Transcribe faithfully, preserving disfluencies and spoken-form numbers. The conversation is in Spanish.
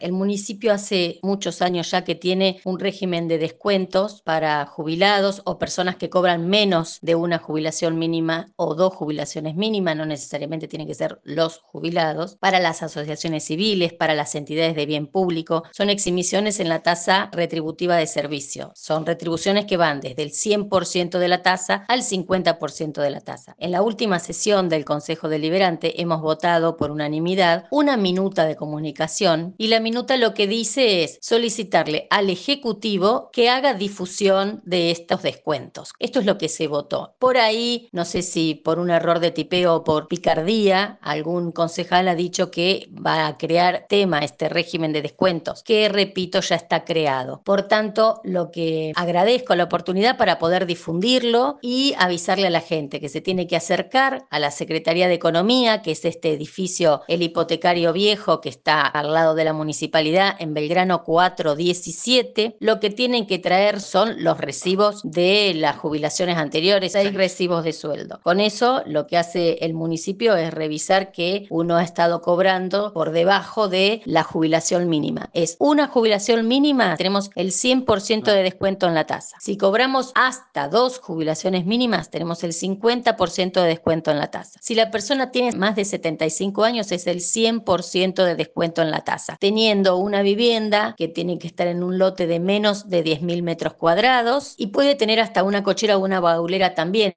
El municipio hace muchos años ya que tiene un régimen de descuentos para jubilados o personas que cobran menos de una jubilación mínima o dos jubilaciones mínimas, no necesariamente tienen que ser los jubilados, para las asociaciones civiles, para las entidades de bien público. Son eximiciones en la tasa retributiva de servicio. Son retribuciones que van desde el cien por ciento de la tasa al cincuenta por ciento de la tasa. En la última sesión del Consejo Deliberante hemos votado por unanimidad una minuta de comunicación y la minuta lo que dice es solicitarle al Ejecutivo que haga difusión de estos descuentos. Esto es lo que se votó. Por ahí, no sé si por un error de tipeo o por picardía, algún concejal ha dicho que va a crear tema este régimen de descuentos, que repito, ya está creado. Por tanto, lo que agradezco la oportunidad para poder difundirlo y avisarle a la gente que se tiene que acercar a la Secretaría de Economía, que es este edificio, el hipotecario viejo que está al lado de la municipalidad en Belgrano cuatro diecisiete. Lo que tienen que traer son los recibos de las jubilaciones anteriores, hay recibos de sueldo. Con eso lo que hace el municipio es revisar que uno ha estado cobrando por debajo de la jubilación mínima. Es una jubilación mínima, tenemos el cien por ciento de descuento en la tasa. Si cobramos hasta dos jubilaciones mínimas, tenemos el cincuenta por ciento de descuento en la tasa. Si la persona tiene más de setenta y cinco años, es el cien por ciento de descuento en la tasa. Teniendo una vivienda que tiene que estar en un lote de menos de diez mil metros cuadrados y puede tener hasta una cochera o una baulera también.